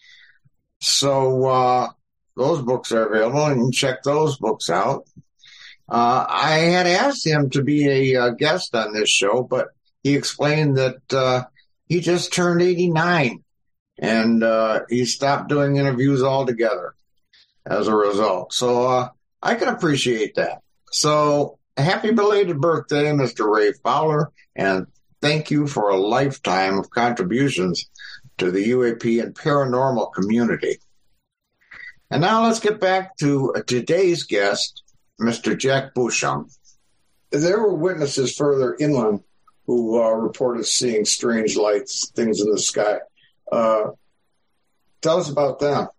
So uh, those books are available, and you can check those books out. Uh, I had asked him to be a uh, guest on this show, but he explained that uh, he just turned eighty-nine, and uh, he stopped doing interviews altogether as a result. So uh, I can appreciate that. So happy belated birthday, Mister Ray Fowler, and thank you for a lifetime of contributions to the U A P and paranormal community. And now let's get back to today's guest, Mister Jack Beauchamp. There were witnesses further inland who uh, reported seeing strange lights, things in the sky. Uh, tell us about them.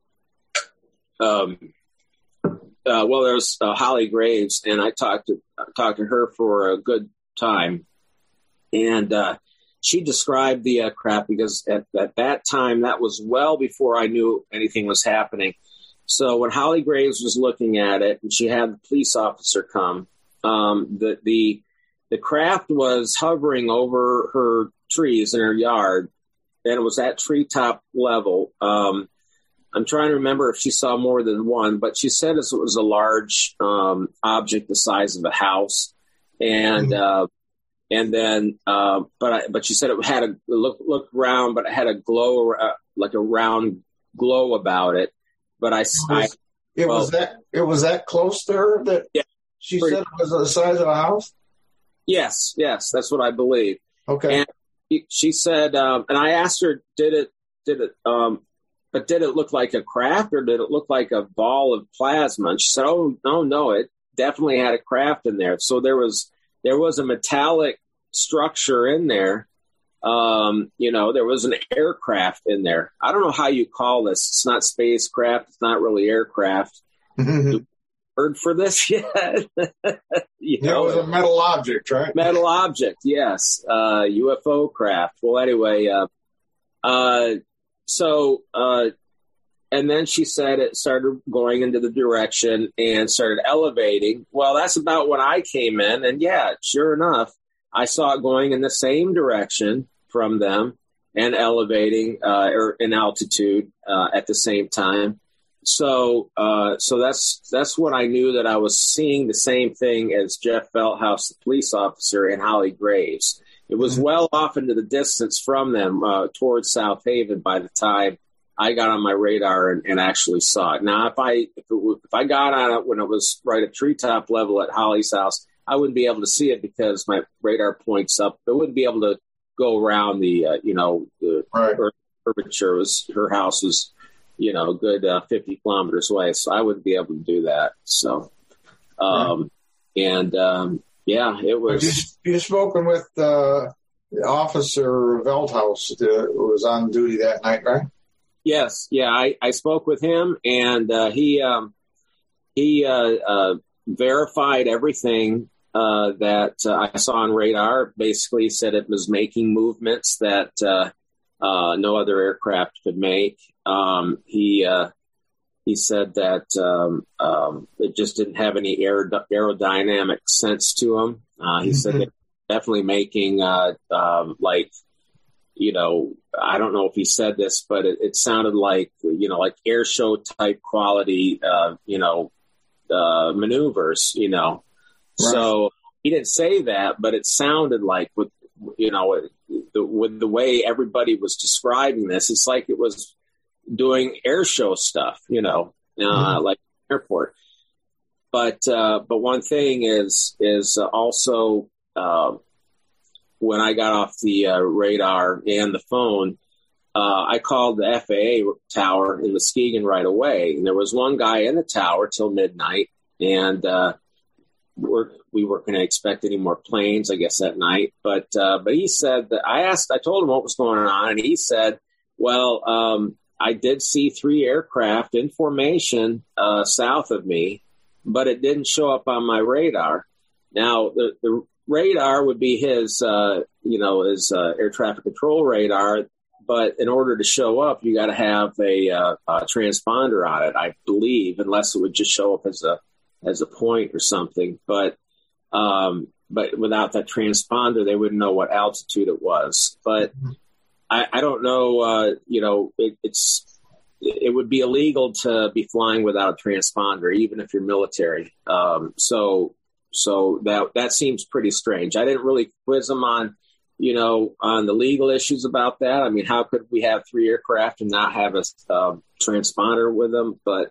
Um, uh, well, there's uh, Holly Graves, and I talked to uh, talked to her for a good time, and uh, she described the uh, crap because at, at that time, that was well before I knew anything was happening. So when Holly Graves was looking at it, and she had the police officer come, um, the the the craft was hovering over her trees in her yard, and it was at treetop level. Um, I'm trying to remember if she saw more than one, but she said it was a large um, object the size of a house, and mm-hmm. uh, and then uh, but I, but she said it had a look look round, but it had a glow uh, like a round glow about it. But I, I It well, was that it was that close to her that yeah, she pretty, said it was the size of a house? Yes, yes, that's what I believe. Okay. And he, she said, um, and I asked her, did it, did it, um, but did it look like a craft or did it look like a ball of plasma? And she said, oh, no, no, it definitely had a craft in there. So there was, there was a metallic structure in there. Um, you know, there was an aircraft in there. I don't know how you call this. It's not spacecraft. It's not really aircraft. Mm-hmm. Word for this yet? you know, it was a metal object, right? Metal object, yes. Uh, U F O craft. Well, anyway, uh, uh, so, uh, and then she said it started going into the direction and started elevating. Well, that's about when I came in. And yeah, sure enough, I saw it going in the same direction from them and elevating uh, or in altitude uh, at the same time. So, uh, so that's that's when I knew that I was seeing the same thing as Jeff Feldhaus, the police officer, and Holly Graves. It was mm-hmm. well off into the distance from them uh, towards South Haven by the time I got on my radar and, and actually saw it. Now, if I if, it, if I got on it when it was right at treetop level at Holly's house, I wouldn't be able to see it because my radar points up. I wouldn't be able to go around the, uh, you know, the right. her, curvature. Was her house was, you know, a good uh, fifty kilometers away, so I wouldn't be able to do that. So, um, right. and um, yeah, it was. You, you spoken with uh, Officer Veldhaus, who was on duty that night, right? Yes, yeah, I, I spoke with him, and uh, he um, he uh, uh, verified everything uh, that uh, I saw on radar. Basically, said it was making movements that uh, uh, no other aircraft could make. Um, he uh, he said that um, um, it just didn't have any aer- aerodynamic sense to him. Uh, he mm-hmm. said they were definitely making uh, um, like. You know, I don't know if he said this, but it, it sounded like, you know, like air show type quality, uh, you know, uh, maneuvers, you know. Right. So he didn't say that, but it sounded like with, you know, the, with the way everybody was describing this, it's like it was doing air show stuff, you know, uh, mm-hmm. like airport. But, uh, but one thing is, is also, uh, when I got off the uh, radar and the phone, uh, I called the F A A tower in Muskegon right away. And there was one guy in the tower till midnight. And uh, we're, we weren't going to expect any more planes, I guess, that night. But uh, but he said that I asked, I told him what was going on. And he said, well, um, I did see three aircraft in formation uh, south of me, but it didn't show up on my radar. Now, the, the radar would be his, uh, you know, his uh, air traffic control radar. But in order to show up, you got to have a, uh, a transponder on it, I believe, unless it would just show up as a as a point or something. But um, but without that transponder, they wouldn't know what altitude it was. But mm-hmm. I, I don't know. Uh, you know, it, it's it would be illegal to be flying without a transponder, even if you're military. Um, so. So that that seems pretty strange. I didn't really quiz them on, you know, on the legal issues about that. I mean, how could we have three aircraft and not have a uh, transponder with them? But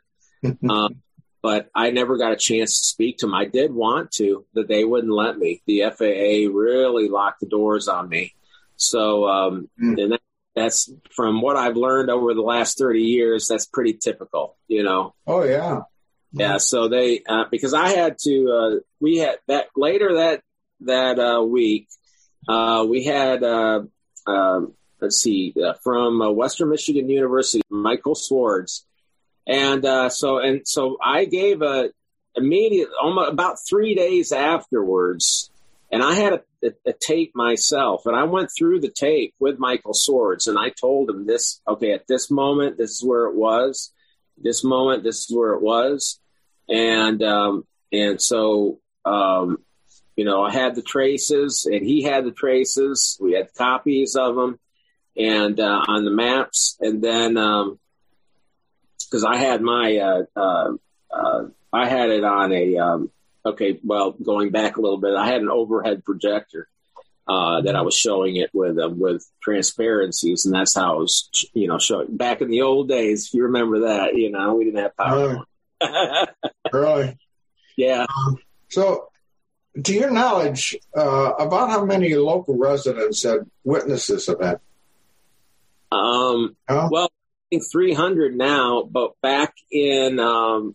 um, but I never got a chance to speak to them. I did want to, but they wouldn't let me. The F A A really locked the doors on me. So um, mm. and that, that's from what I've learned over the last thirty years. That's pretty typical, you know. Oh yeah. Yeah, so they uh, because I had to uh, we had that later that that uh, week uh, we had uh, uh, let's see uh, from uh, Western Michigan University, Michael Swartz, and uh, so and so I gave a immediate almost about three days afterwards, and I had a, a, a tape myself, and I went through the tape with Michael Swartz, and I told him this. Okay, at this moment, this is where it was. This moment, this is where it was. And, um, and so, um, you know, I had the traces and he had the traces. We had copies of them and, uh, on the maps. And then, um, cause I had my, uh, uh, uh, I had it on a, um, okay, well, going back a little bit, I had an overhead projector, uh, that I was showing it with, um, with transparencies. And that's how I was, you know, showing back in the old days. If you remember that, you know, we didn't have PowerPoint. Really? Yeah. Um, so, to your knowledge, uh, about how many local residents had witnessed this event? Um, huh? Well, I think three hundred now, but back in um,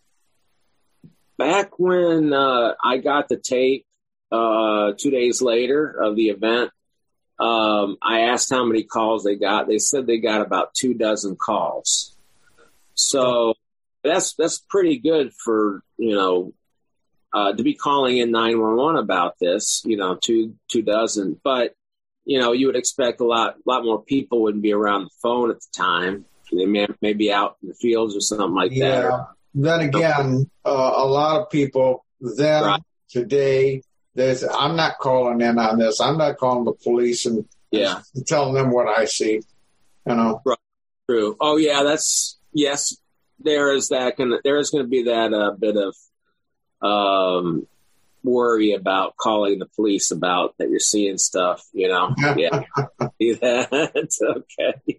back when uh, I got the tape uh, two days later of the event, um, I asked how many calls they got. They said they got about two dozen calls. So that's that's pretty good for, you know, uh, to be calling in nine one one about this, you know, two two dozen. But, you know, you would expect a lot lot more people wouldn't be around the phone at the time. They may, may be out in the fields or something like yeah. that. Or, then again, uh, a lot of people then, right. today, there's, I'm not calling in on this. I'm not calling the police and, yeah. and telling them what I see, you know. Right. True. Oh, yeah, that's, yes, there is that, gonna, there is going to be that uh, bit of um, worry about calling the police about that you're seeing stuff, you know. Yeah. See that? Okay.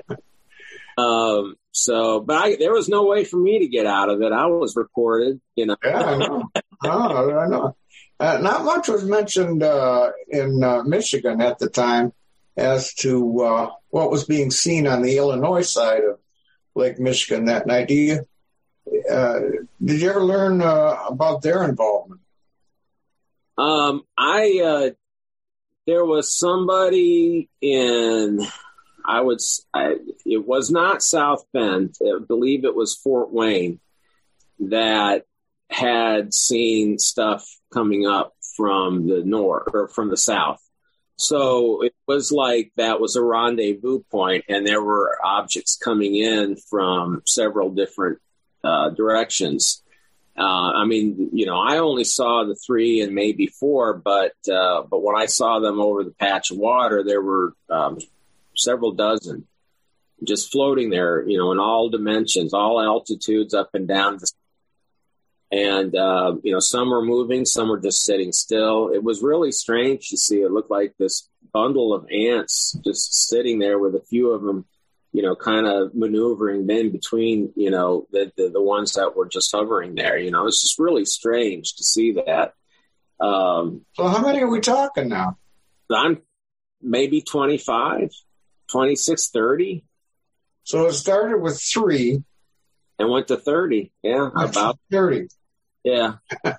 um, so, but I, there was no way for me to get out of it. I was recorded, you know. Yeah, I know. Oh, I know. Uh, not much was mentioned uh, in uh, Michigan at the time as to uh, what was being seen on the Illinois side of Lake Michigan that night. Do you, uh, did you ever learn uh, about their involvement? Um, I uh, there was somebody in, I would, I, it was not South Bend. I believe it was Fort Wayne that had seen stuff coming up from the north or from the south. So it was like that was a rendezvous point, and there were objects coming in from several different uh, directions. Uh, I mean, you know, I only saw the three and maybe four, but uh, but when I saw them over the patch of water, there were um, several dozen just floating there, you know, in all dimensions, all altitudes, up and down. And, uh, you know, some were moving, some were just sitting still. It was really strange to see. It looked like this bundle of ants just sitting there with a few of them, you know, kind of maneuvering in between, you know, the, the, the ones that were just hovering there. You know, it's just really strange to see that. Um, so how many are we talking now? I'm maybe twenty-five, twenty-six, thirty. So it started with three. And went to thirty. Yeah, That's about thirty. Yeah.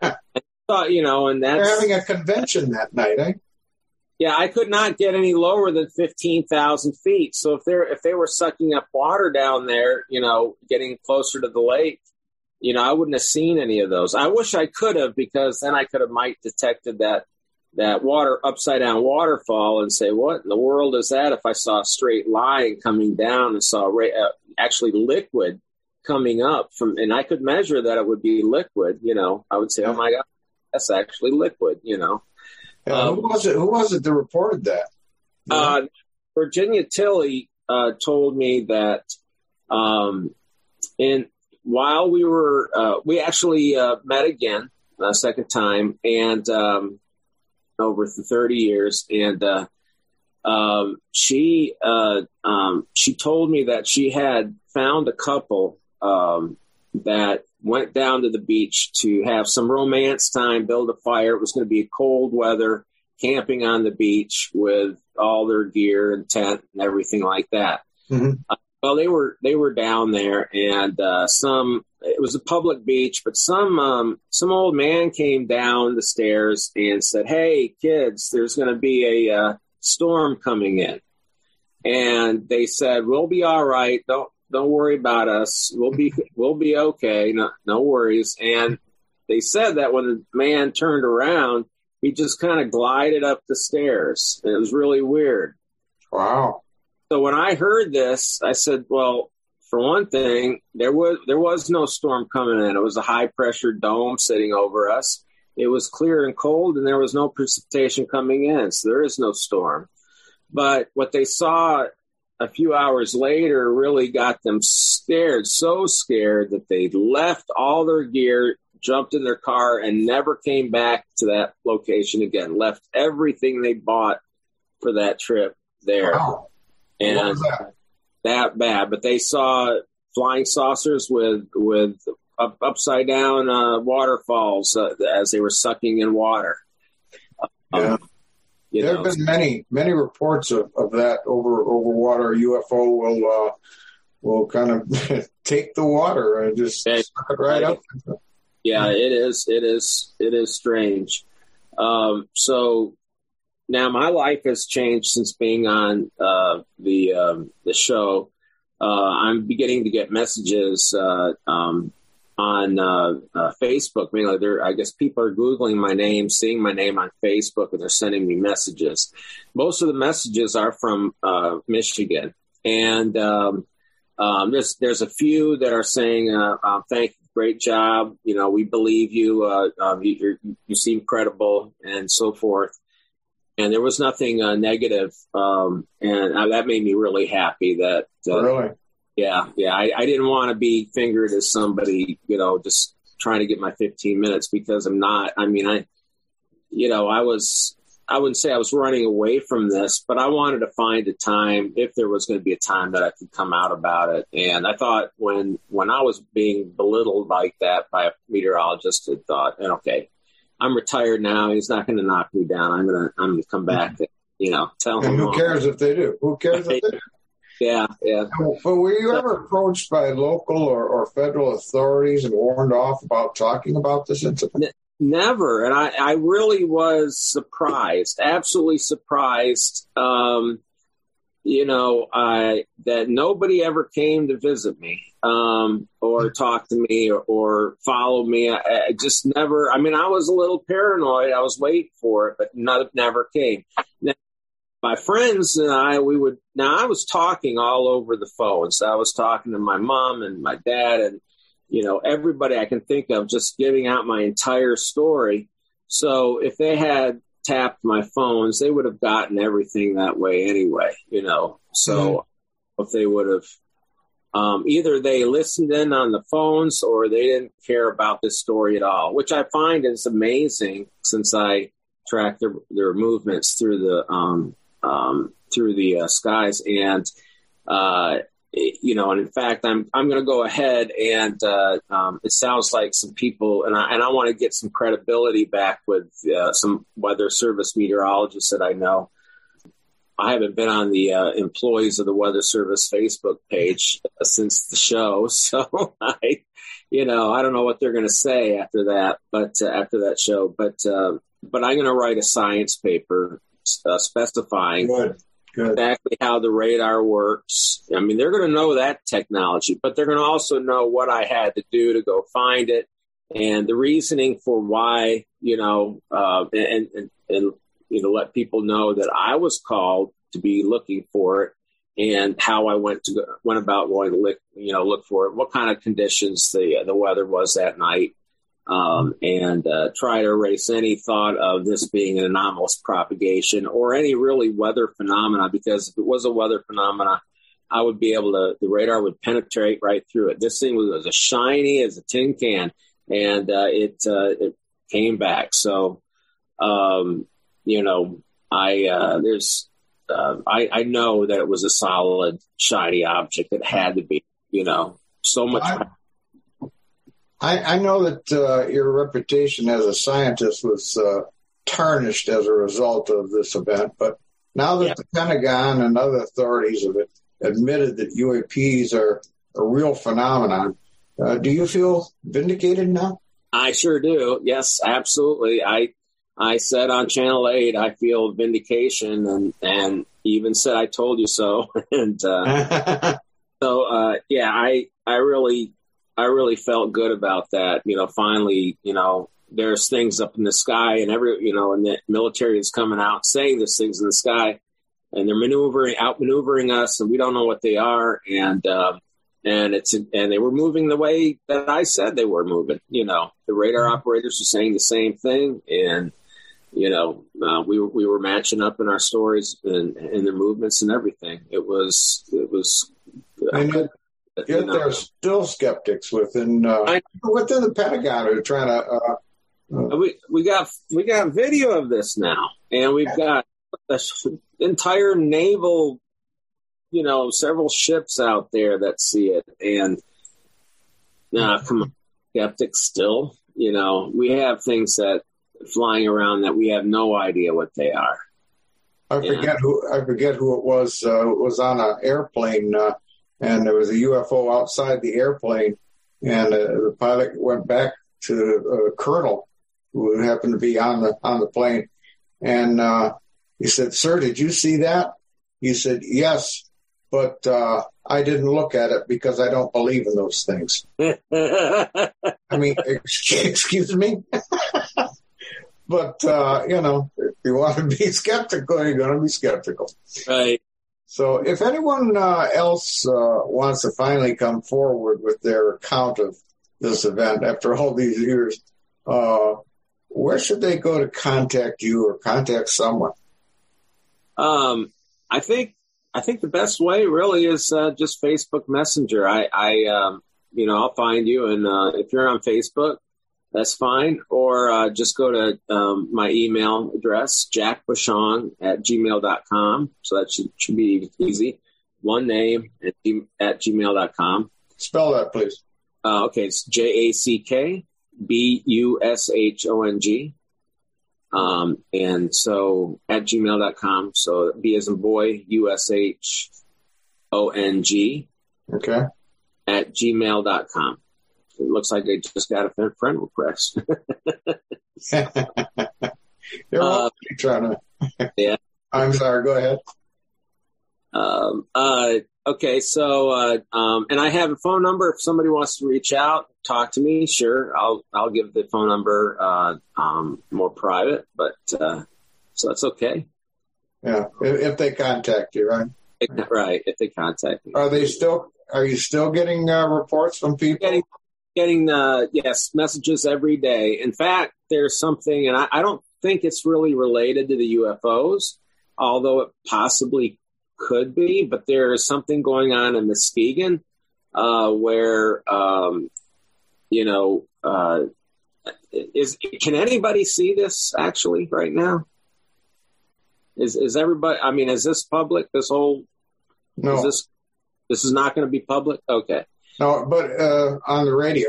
So, you know, and that's... They're having a convention that night, eh? Yeah, I could not get any lower than fifteen thousand feet. So if they're if they were sucking up water down there, you know, getting closer to the lake, you know, I wouldn't have seen any of those. I wish I could have, because then I could have might detected that that water upside down waterfall and say, what in the world is that? If I saw a straight line coming down and saw uh, actually liquid coming up from, and I could measure that it would be liquid, you know, I would say, oh my God, that's actually liquid, you know. Yeah, um, who was it? Who was it that reported that? Yeah. Uh, Virginia Tilley uh, told me that um, in while we were, uh, we actually uh, met again a second time, and um, over thirty years, and uh, um, she uh, um, she told me that she had found a couple um, that went down to the beach to have some romance time, build a fire. It was going to be cold weather, camping on the beach with all their gear and tent and everything like that. Mm-hmm. Uh, well, they were they were down there, and uh, some it was a public beach, but some um, some old man came down the stairs and said, "Hey, kids, there's going to be a uh, storm coming in," and they said, "We'll be all right. Don't." Don't worry about us. We'll be we'll be okay. No, no worries." And they said that when the man turned around, he just kind of glided up the stairs. And it was really weird. Wow. So when I heard this, I said, well, for one thing, there was there was no storm coming in. It was a high pressure dome sitting over us. It was clear and cold, and there was no precipitation coming in. So there is no storm. But what they saw a few hours later really got them scared, so scared that they left all their gear, jumped in their car, and never came back to that location again. Left everything they bought for that trip there. Wow. And what was that? that bad. But they saw flying saucers with with up, upside down uh, waterfalls uh, as they were sucking in water. Yeah. Um, you there know. have been many, many reports of, of that over over water. U F O will uh, will kind of take the water and just Yeah, suck it right right. up. Yeah, it is. It is. It is strange. Um, so now my life has changed since being on uh, the um, the show. Uh, I'm beginning to get messages uh, um, on uh, uh, Facebook. I mean, there, I guess people are Googling my name, seeing my name on Facebook, and they're sending me messages. Most of the messages are from uh, Michigan, and um, um, there's there's a few that are saying, uh, uh, "Thank you, great job. You know, we believe you. Uh, um, you, you're, you seem credible," and so forth. And there was nothing uh, negative, um, and uh, that made me really happy. That uh, Really, yeah, yeah. I, I didn't want to be fingered as somebody, you know, just trying to get my fifteen minutes, because I'm not. I mean, I, you know, I was. I wouldn't say I was running away from this, but I wanted to find a time, if there was going to be a time, that I could come out about it. And I thought when when I was being belittled like that by a meteorologist, I thought, okay, I'm retired now. He's not going to knock me down. I'm going to I'm going to come back. And, you know, tell and him. who cares if they do? Who cares if they do? Yeah, yeah. But were you ever approached by local or, or federal authorities and warned off about talking about this incident? Never. And I, I really was surprised, absolutely surprised, um, you know, I, that nobody ever came to visit me um, or talk to me or, or follow me. I, I just never, I mean, I was a little paranoid. I was waiting for it, but not, never came. Now, my friends and I, we would, now I was talking all over the phones. I was talking to my mom and my dad and, you know, everybody I can think of, just giving out my entire story. So if they had tapped my phones, they would have gotten everything that way anyway, you know. So mm-hmm. if they would have, um, either they listened in on the phones or they didn't care about this story at all, which I find is amazing since I track their, their movements through the, um, um, through the uh, skies. And, uh, you know, and in fact, I'm I'm going to go ahead and uh, um, it sounds like some people, and I and I want to get some credibility back with uh, some Weather Service meteorologists that I know. I haven't been on the uh, employees of the Weather Service Facebook page since the show, so I, you know, I don't know what they're going to say after that, but uh, after that show, but uh, but I'm going to write a science paper uh, specifying. Good. Good. Exactly how the radar works. I mean, they're going to know that technology, but they're going to also know what I had to do to go find it and the reasoning for why, you know, uh, and, and, and, you know, let people know that I was called to be looking for it and how I went to go, went about going to look, you know, look for it, what kind of conditions the the weather was that night. Um, and uh, try to erase any thought of this being an anomalous propagation or any really weather phenomena, because if it was a weather phenomena, I would be able to, the radar would penetrate right through it. This thing was as shiny as a tin can, and uh, it uh, it came back. So, um, you know, I uh, there's uh, I, I know that it was a solid, shiny object. It had to be, you know, so much. I- I, I know that uh, your reputation as a scientist was uh, tarnished as a result of this event, but now that yeah. the Pentagon and other authorities have admitted that U A Ps are a real phenomenon, uh, do you feel vindicated now? I sure do. Yes, absolutely. I I said on Channel eight, I feel vindication, and, and even said, I told you so. and uh, so, uh, yeah, I I really... I really felt good about that. You know, finally, you know, there's things up in the sky and every, you know, and the military is coming out saying there's things in the sky and they're maneuvering, outmaneuvering us, and we don't know what they are. And, uh, and it's, and they were moving the way that I said they were moving. You know, the radar operators are saying the same thing. And, you know, uh, we were, we were matching up in our stories and, and their movements and everything. It was, it was, I could, Yet you know, there are still skeptics within uh, I, within the Pentagon who are trying to. Uh, uh, we we got we got video of this now, and we've got an entire naval, you know, several ships out there that see it. And nah, come on, skeptics still. You know, we have things that flying around that we have no idea what they are. I forget yeah. who I forget who it was. Uh, it was on an airplane, uh, and there was a U F O outside the airplane, and uh, the pilot went back to a colonel who happened to be on the on the plane, and uh, he said, "Sir, did you see that?" He said, "Yes, but uh, I didn't look at it because I don't believe in those things." I mean, excuse me. But, uh, you know, if you want to be skeptical, you're going to be skeptical. Right. So if anyone uh, else uh, wants to finally come forward with their account of this event after all these years, uh, where should they go to contact you or contact someone? Um, I think I think the best way really is uh, just Facebook Messenger. I, I um, you know, I'll find you, and uh, if you're on Facebook, that's fine. Or uh, just go to um, my email address, jack bushong at gmail dot com. So that should, should be easy. One name at, at gmail dot com. Spell that, please. Uh, okay, it's J A C K B U S H O N G. Um, and so at gmail dot com. So B as in boy, U S H O N G. Okay. At gmail dot com. It looks like they just got a friend request. You're uh, trying to. Yeah. I'm sorry. Go ahead. Um, uh, okay. So, uh, um, and I have a phone number. If somebody wants to reach out, talk to me. Sure. I'll, I'll give the phone number, uh, um, more private, but, uh, so that's okay. Yeah. If, if they contact you, right? Right. If they contact me. Are they still, are you still getting uh, reports from people? Getting, Getting, uh, yes, messages every day. In fact, there's something, and I, I don't think it's really related to the U F Os, although it possibly could be, but there is something going on in Muskegon uh, where, um, you know, uh, is can anybody see this actually right now? Is is everybody, I mean, is this public, this whole, no. is this, this is not going to be public? Okay. No, but uh, on the radio.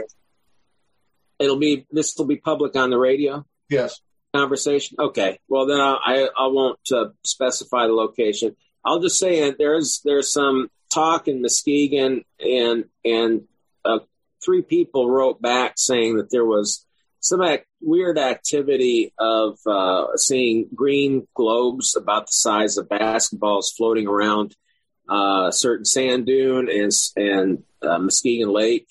It'll be, this will be public on the radio? Yes. Conversation? Okay. Well, then I, I, I won't uh, specify the location. I'll just say that there's, there's some talk in Muskegon, and, and uh, three people wrote back saying that there was some act, weird activity of uh, seeing green globes about the size of basketballs floating around uh, a certain sand dune and, and uh, Muskegon Lake.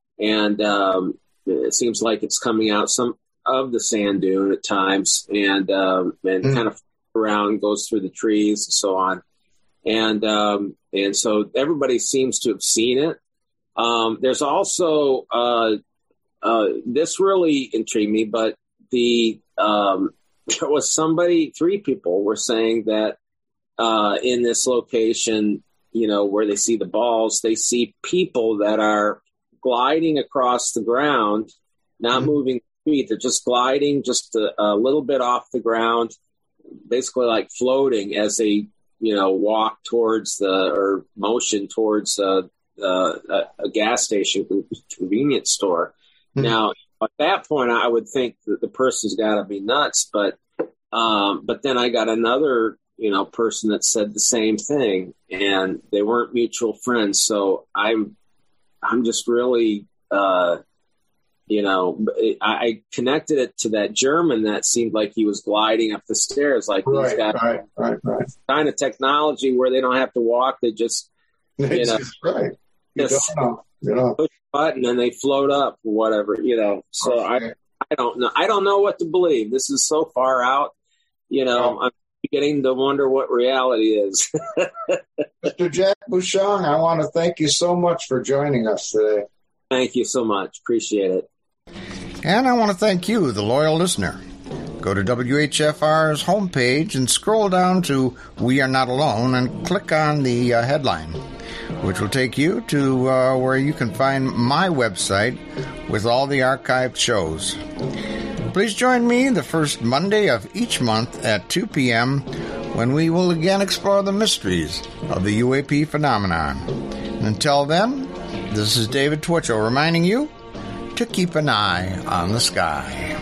And um, it seems like it's coming out some of the sand dune at times, and um, and mm. kind of around, goes through the trees and so on. And um, and so everybody seems to have seen it. Um, there's also uh, uh, this really intrigued me, but the um, there was somebody, three people were saying that uh, in this location, you know, where they see the balls, they see people that are gliding across the ground, not mm-hmm. moving feet. They're just gliding just a, a little bit off the ground, basically like floating as they, you know, walk towards the, or motion towards uh, uh, a, a gas station, convenience store. Mm-hmm. Now, at that point, I would think that the person's got to be nuts, but um, but then I got another, you know, person that said the same thing, and they weren't mutual friends. So I'm, I'm just really, uh, you know, I, I connected it to that German that seemed like he was gliding up the stairs, like right, he's got right, right, right. kind of technology where they don't have to walk; they just, you know, right. You just don't know. You know. push a button and they float up or whatever, you know. So okay. I, I don't know. I don't know what to believe. This is so far out, you know. Oh. I'm beginning to wonder what reality is. Mister Jack Bushong, I want to thank you so much for joining us today. Thank you so much. Appreciate it. And I want to thank you, the loyal listener. Go to W H F R's homepage and scroll down to We Are Not Alone and click on the uh, headline, which will take you to uh, where you can find my website with all the archived shows. Please join me the first Monday of each month at two p.m. when we will again explore the mysteries of the U A P phenomenon. And until then, this is David Twitchell reminding you to keep an eye on the sky.